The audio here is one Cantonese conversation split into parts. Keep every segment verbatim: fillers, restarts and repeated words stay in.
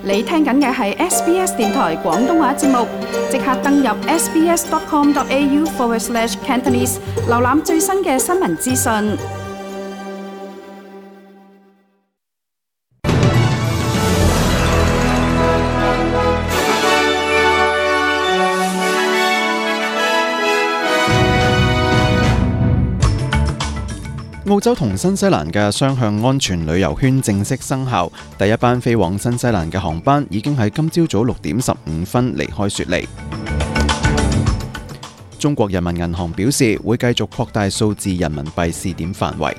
你聽緊嘅係 S B S 電台廣東話節目，即刻登入 sbs.com.au forward slash Cantonese， 瀏覽最新嘅新聞資訊。 澳洲同新西蘭嘅雙向安全旅遊圈正式生效，第一班飛往新西蘭嘅航班已經喺今朝早六點十五分離開雪梨。中國人民銀行表示會繼續擴大數字人民幣試點範圍。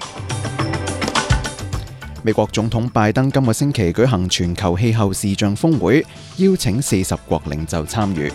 美國總統拜登今個星期舉行全球氣候視像峰會，邀請四十國領袖參與。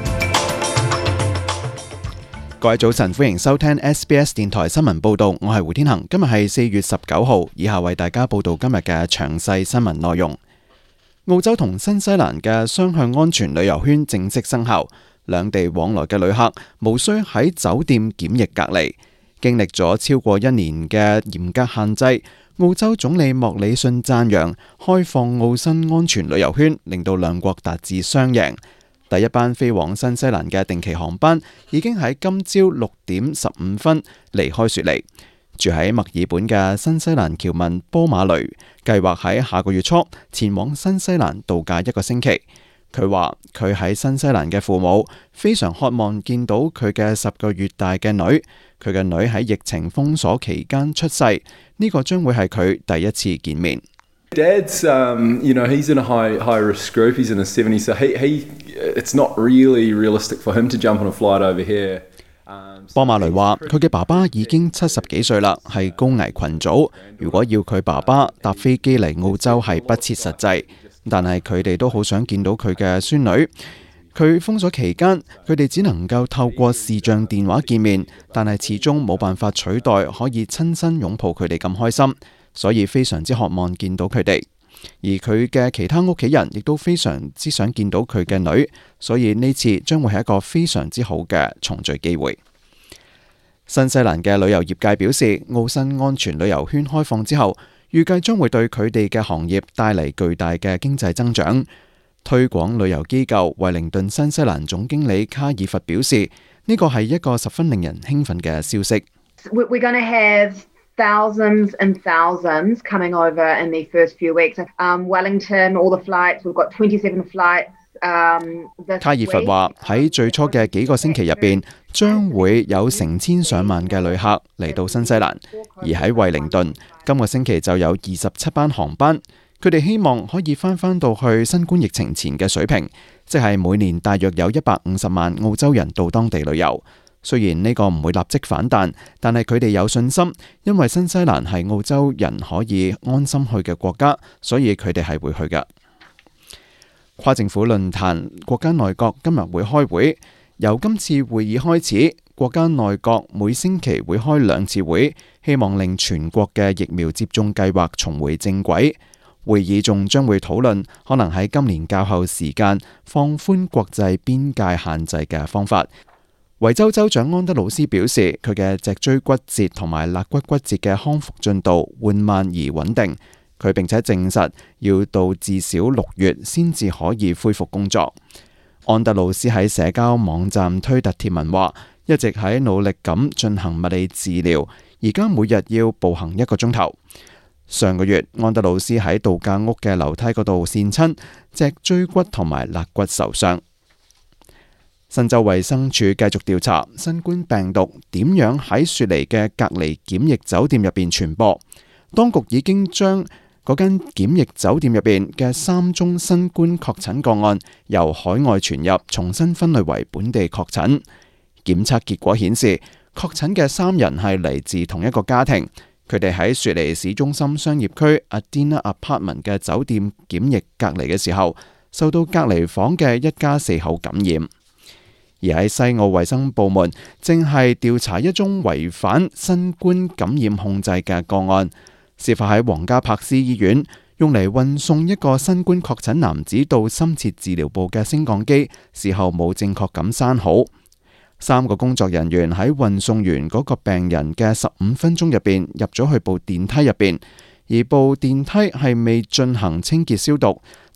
各位早晨，歡迎收聽 S B S 電台新聞報道，我係胡天恒。今日係四月十九號，以下為大家報道今日嘅詳細新聞內容。澳洲同新西蘭嘅雙向安全旅遊圈正式生效，兩地往來嘅旅客無需喺酒店檢疫隔離。經歷咗超過一年嘅嚴格限制，澳洲總理莫里遜讚揚開放澳新安全旅遊圈，令到兩國達至雙贏。第一班飛往新西蘭嘅定期航班已經喺今朝六點十五分離開雪梨。住喺墨爾本嘅新西蘭僑民波馬雷計劃喺下個月初前往新西蘭度假一個星期。佢話佢喺新西蘭嘅父母非常渴望見到佢嘅十個月大嘅女。佢嘅女喺疫情封鎖期間出世，呢、這個將會係佢第一次見面。 Dad's, um, you know, he's in a high high risk group. He's in his seventies, so he he, it's not really realistic for him to jump on a flight over here. 波馬雷話：佢嘅爸爸已經七十幾歲啦，係高危群組。如果要佢爸爸搭飛機嚟澳洲係不切實際，但係佢哋都好想見到佢嘅孫女。佢封鎖期間，佢哋只能夠透過視像電話見面，但係始終冇辦法取代可以親身擁抱佢哋咁開心。所以非常之渴望見到佢哋，而佢嘅其他屋企人亦都非常之想見到佢嘅女，所以呢次將會係一個非常之好嘅重聚機會。新西蘭嘅旅遊業界表示，澳新安全旅遊圈開放之後，預計將會對佢哋嘅行業帶嚟巨大嘅經濟增長。推廣旅遊機構惠靈頓新西蘭總經理卡爾佛表示，呢個係一個十分令人興奮嘅消息。 We're going to have thousands and thousands coming over in the first few weeks. Um, Wellington, all the flights, we've got twenty-seven flights. Um, 卡爾佛話喺最初嘅幾個星期入邊，將會有成千上萬嘅旅客嚟到新西蘭，而喺惠靈頓，今個星期就有二十七班航班。佢哋希望可以翻返到去新冠疫情前嘅水平，即係每年大約有一百五十萬澳洲人到當地旅遊。雖然呢個唔會立即反彈，但係佢哋有信心，因為新西蘭係澳洲人可以安心去嘅國家，所以佢哋係會去嘅。跨政府論壇國家內閣今日會開會，由今次會議開始，國家內閣每星期會開兩次會，希望令全國嘅疫苗接種計劃重回正軌。會議仲將會討論可能喺今年較後時間放寬國際邊界限制嘅方法。維州州長安德魯斯表示，佢嘅脊椎骨折同埋肋骨骨折嘅康復進度緩慢而穩定。佢並且證實要到至少六月先至可以恢復工作。安德魯斯喺社交網站推特貼文話，一直喺努力咁進行物理治療，而家每日要步行一個鐘頭。上個月，安德魯斯喺度假屋嘅樓梯嗰度跣親，脊椎骨同埋肋骨受傷。新州衛生署繼續調查新冠病毒點樣喺雪梨嘅隔離檢疫酒店入邊傳播。當局已經將嗰間檢疫酒店入邊嘅三宗新冠確診個案由海外傳入，重新分類為本地確診。檢測結果顯示，確診嘅三人係嚟自同一個家庭，佢哋喺雪梨市中心商業區 Adina Apartment 嘅酒店檢疫隔離嘅時候，受到隔離房嘅一家四口感染。而喺西澳衛生部門正係調查一宗違反新冠感染控制嘅個案，事發喺皇家柏斯醫院，用嚟運送一個新冠確診男子到深切治療部嘅升降機，事後冇正確咁閂好。三個工作人員喺運送完嗰個病人嘅十五分鐘入邊入咗去部電梯入邊，而部電梯係未進行清潔消毒，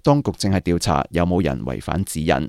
當局正係調查有冇人違反指引。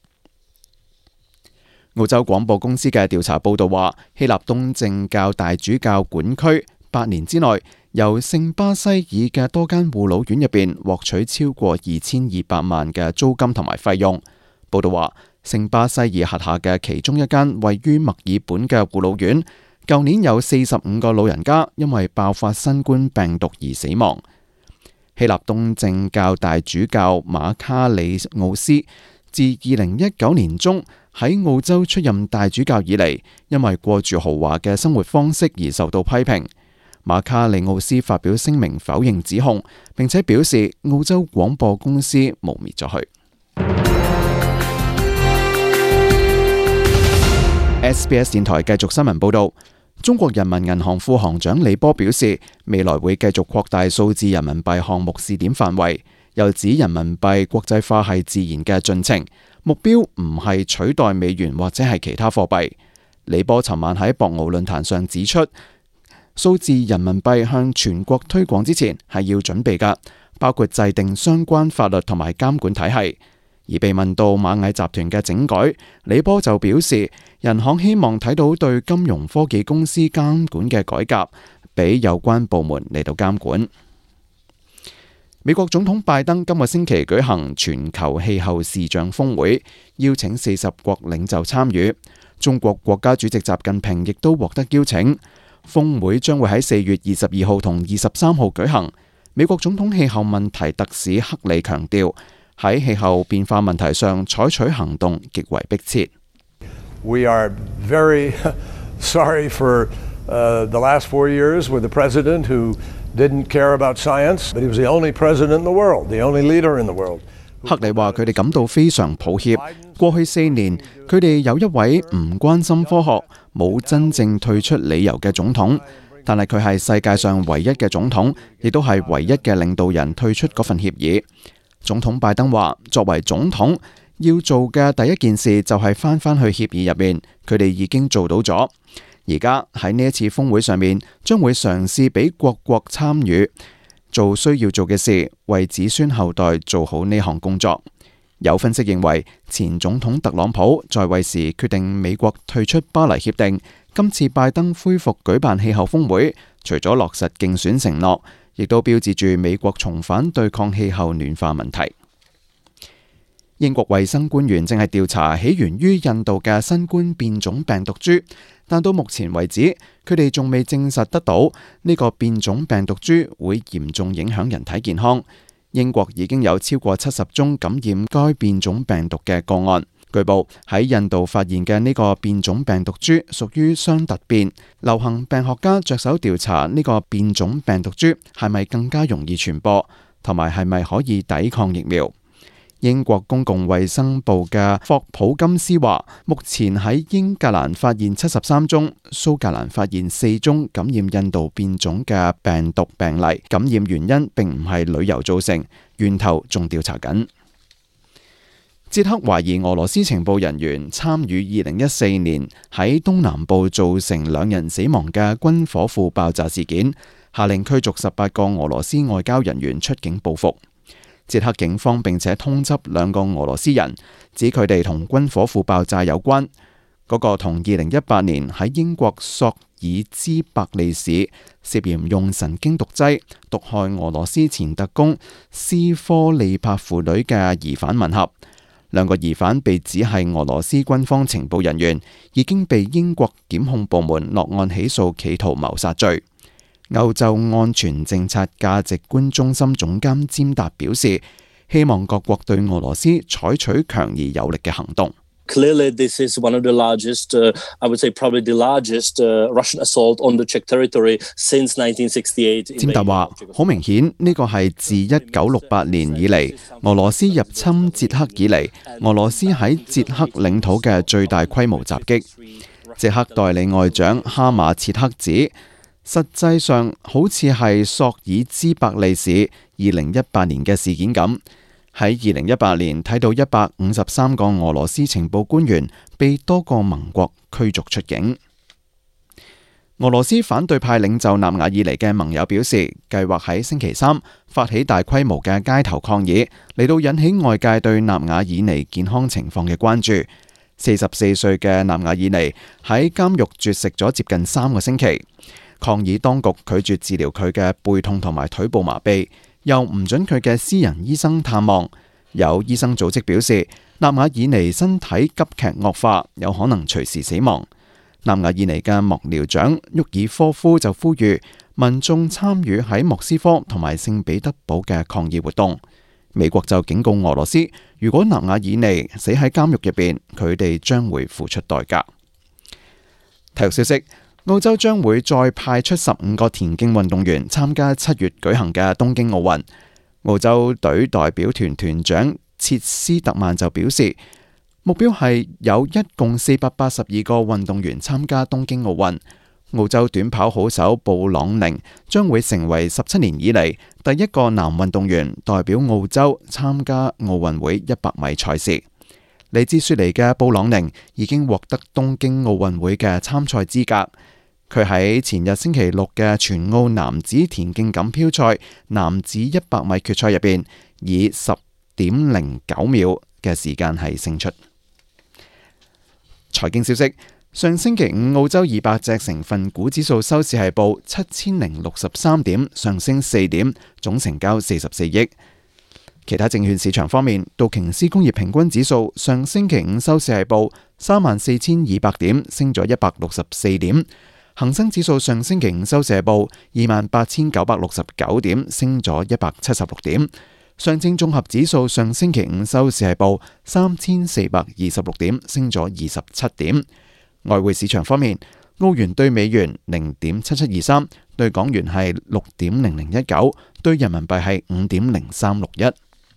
澳洲廣播公司嘅調查報導話，希臘東正教大主教管區八年之內，由聖巴西爾嘅多間護老院入邊獲取超過二千二百萬嘅租金同埋費用。報導話，聖巴西爾轄下嘅其中一間位於墨爾本嘅護老院，舊年有四十五個老人家因為爆發新冠病毒而死亡。希臘東正教大主教馬卡里奧斯自二零一九年中喺澳洲出任大主教以嚟，因為過住豪華嘅生活方式而受到批評。馬卡里奧斯發表聲明否認指控，並且表示澳洲廣播公司誣衊咗佢。S B S 電台繼續新聞報道，中國人民銀行副行長李波表示，未來會繼續擴大數字人民幣項目試點範圍，又指人民幣國際化係自然嘅進程，目標唔係取代美元或者係其他貨幣。李波尋晚喺博鰲論壇上指出，數字人民幣向全國推廣之前係要準備㗎，包括制定相關法律同埋監管體系。而被問到螞蟻集團嘅整改，李波就表示，人行希望睇到對金融科技公司監管嘅改革，俾有關部門嚟到監管。美國總統拜登今個星期舉行全球氣候視像峰會，邀請四十國領袖參與。中國國家主席習近平亦都獲得邀請。峰會將會喺四月二十二號同二十三號舉行。美國總統氣候問題特使克里強調，喺氣候變化問題上採取行動極為迫切。 We are very sorry for uh, the last four years with a president who didn't care about science, but he was the only president in the world, the only leader in the world. 克里話佢哋感到非常抱歉，過去四年佢哋有一位唔關心科學、冇真正退出理由嘅總統，但係佢係世界上唯一嘅總統，亦都係唯一嘅領導人退出嗰份協議。總統拜登話，作為總統要做嘅第一件事就係返返去協議入面，佢哋已經做到咗。而家喺呢一次峰會上面，將會嘗試俾各國參與，做需要做嘅事，為子孫後代做好呢項工作。有分析認為，前總統特朗普在位時決定美國退出巴黎協定，今次拜登恢復舉辦氣候峰會，除咗落實競選承諾，亦都標誌住美國重返對抗氣候暖化問題。英國衛生官員正係調查起源於印度嘅新冠變種病毒株，但到目前為止，佢哋仲未證實得到呢個變種病毒株會嚴重影響人體健康。英國已經有超過七十宗感染該變種病毒嘅個案。據報喺印度發現嘅呢個變種病毒株屬於雙突變，流行病學家着手調查呢個變種病毒株係咪更加容易傳播，同埋係咪可以抵抗疫苗。英國公共衛生部嘅霍普金斯話，目前喺英格蘭發現七十三宗，蘇格蘭發現四宗感染印度變種嘅病毒病例，感染原因並唔係旅遊造成，源頭仲調查緊。捷克懷疑俄羅斯情報人員參與二零一四年喺東南部造成兩人死亡嘅軍火庫爆炸事件，下令驅逐十八個俄羅斯外交人員出境報復。捷克警方並且通緝兩個俄羅斯人，指佢哋同軍火庫爆炸有關。嗰個同二零一八年喺英國索爾茲伯利市涉嫌用神經毒劑毒害俄羅斯前特工斯科利帕父女嘅疑犯吻合。兩個疑犯被指係俄羅斯軍方情報人員，已經被英國檢控部門落案起訴企圖謀殺罪。歐洲安全政策價值觀中心總監詹達表示，希望各國對俄羅斯採取強而有力嘅行動。 Clearly, this is one of the largest, uh, I would say probably the largest uh, Russian assault on the Czech territory since nineteen sixty-eight. 詹達話：好明顯，呢個係自一九六八年以嚟俄羅斯入侵捷克以嚟，俄羅斯喺捷克領土嘅最大規模襲擊。捷克代理外長哈馬切克指，實際上好似係索爾茲伯利市二零一八年嘅事件咁。喺二零一八年睇到一百五十三個俄羅斯情報官員被多個盟國驅逐出境。 俄羅斯反對派領袖納瓦爾尼嘅盟友表示，計劃喺星期三發起大規模嘅街頭抗議，嚟到引起外界對納瓦爾尼健康情況嘅關注。四十四歲嘅納瓦爾尼喺監獄絕食咗接近三個星期，抗議當局拒絕治療佢嘅背痛同埋腿部麻痹，又唔准佢嘅私人醫生探望。有醫生組織表示，納瓦爾尼身體急劇惡化，有可能隨時死亡。納瓦爾尼嘅幕僚長沃爾科夫就呼籲民眾參與喺莫斯科同埋聖彼得堡嘅抗議活動。美國就警告俄羅斯，如果納瓦爾尼死喺監獄入邊，佢哋將會付出代價。體育消息，澳洲將會再派出十五個田徑運動員參加七月舉行嘅東京奧運。澳洲隊代表團團長切斯特曼就表示，目標係有一共四百八十二個運動員參加東京奧運。澳洲短跑好手布朗寧將會成為十七年以嚟第一個男運動員代表澳洲參加奧運會一百米賽事。嚟自雪梨嘅布朗寧已經獲得東京奧運會嘅參賽資格。佢喺前日星期六嘅全澳男子田徑錦標賽男子一百米決賽入邊，以十點零九秒嘅時間係勝出。財經消息，上星期五澳洲二百隻成分股指數收市係報七千零六十三點，上升四點，總成交四十四億。其他證券市場方面，道瓊斯工業平均指數上星期五收市係報三萬四千二百點，升咗一百六十四點。恒生指數上星期五收市係報二萬八千九百六十九點，升咗一百七十六點。上證綜合指數上星期五收市係報三千四百二十六點，升咗二十七點。外匯市場方面，澳元對美元零點七七二三，對港元係六點零零一九，對人民幣係五點零三六一。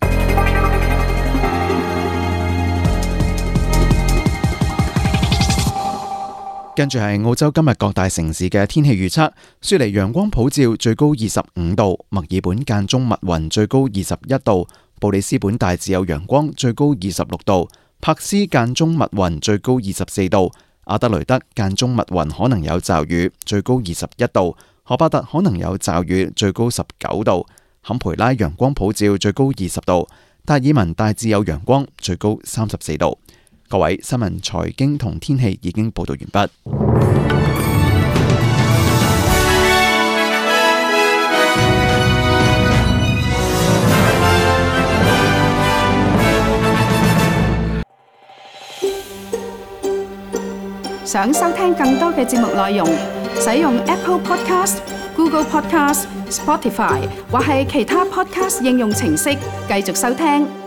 跟住係澳洲今日各大城市嘅天氣預測：雪梨陽光普照，最高二十五度；墨爾本間中密雲，最高二十一度；布里斯本大致有陽光，最高二十六度；柏斯間中密雲，最高二十四度；阿德雷德間中密雲，可能有驟雨，最高二十一度；荷巴特可能有驟雨，最高十九度；坎培拉陽光普照，最高二十度；達爾文大致有陽光，最高三十四度。各位，新聞、財經同天氣已經報道完畢。 想收聽更多嘅節目內容，使用 Apple Podcast、Google Podcast、Spotify 或係其他 Podcast 應用程式繼續收聽。